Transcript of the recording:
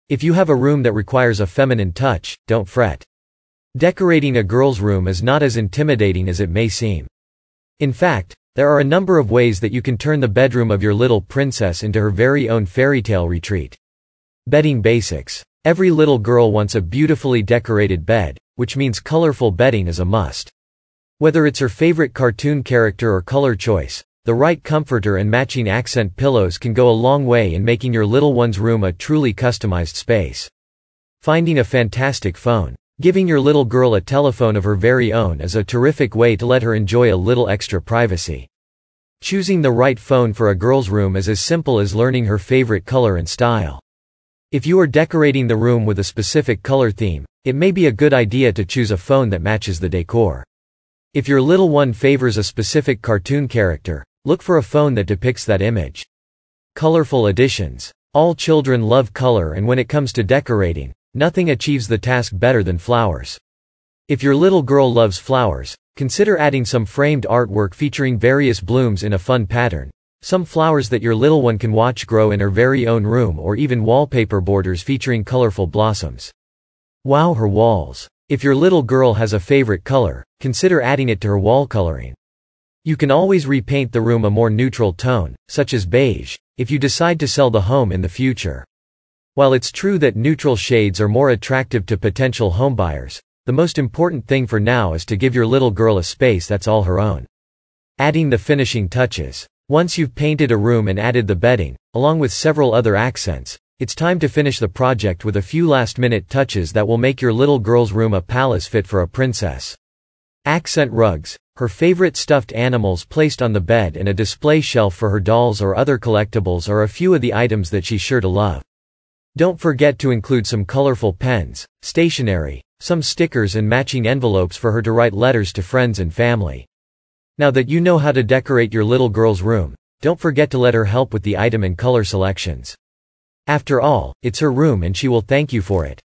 If you have a room that requires a feminine touch, don't fret. Decorating a girl's room is not as intimidating as it may seem. In fact, there are a number of ways that you can turn the bedroom of your little princess into her very own fairytale retreat. Bedding basics. Every little girl wants a beautifully decorated bed, which means colorful bedding is a must. Whether it's her favorite cartoon character or color choice, the right comforter and matching accent pillows can go a long way in making your little one's room a truly customized space. Finding a fantastic phone. Giving your little girl a telephone of her very own is a terrific way to let her enjoy a little extra privacy. Choosing the right phone for a girl's room is as simple as learning her favorite color and style. If you are decorating the room with a specific color theme, it may be a good idea to choose a phone that matches the decor. If your little one favors a specific cartoon character, look for a phone that depicts that image. Colorful additions. All children love color, and when it comes to decorating, nothing achieves the task better than flowers. If your little girl loves flowers, consider adding some framed artwork featuring various blooms in a fun pattern. Some flowers that your little one can watch grow in her very own room, or even wallpaper borders featuring colorful blossoms. Wow her walls. If your little girl has a favorite color, consider adding it to her wall coloring. You can always repaint the room a more neutral tone, such as beige, if you decide to sell the home in the future. While it's true that neutral shades are more attractive to potential homebuyers, the most important thing for now is to give your little girl a space that's all her own. Adding the finishing touches. Once you've painted a room and added the bedding, along with several other accents, it's time to finish the project with a few last-minute touches that will make your little girl's room a palace fit for a princess. Accent rugs. Her favorite stuffed animals placed on the bed and a display shelf for her dolls or other collectibles are a few of the items that she's sure to love. Don't forget to include some colorful pens, stationery, some stickers and matching envelopes for her to write letters to friends and family. Now that you know how to decorate your little girl's room, don't forget to let her help with the item and color selections. After all, it's her room and she will thank you for it.